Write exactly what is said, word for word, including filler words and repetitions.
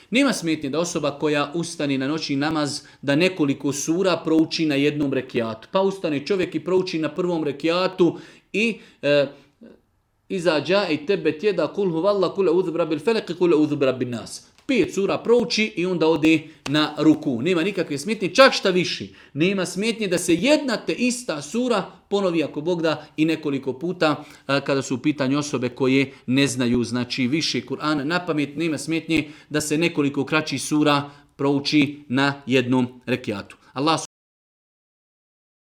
Nema smetnje da osoba koja ustane na noćni namaz da nekoliko sura prouči na jednom rekiatu. Pa ustane čovjek i prouči na prvom rekiatu i e, izađa i tebe tjeda kul huvalla kul eudhu birabil felek kul eudhu birabil nas. Pet sura prouči i onda ode na ruku. Nema nikakve smetnje, čak šta viši. Nema smetnje da se jedna te ista sura ponovi ako Bog da i nekoliko puta kada su u pitanju osobe koje ne znaju znači više Kur'ana na pamet. Nema smetnje da se nekoliko kraćih sura prouči na jednom rekiatu. Allah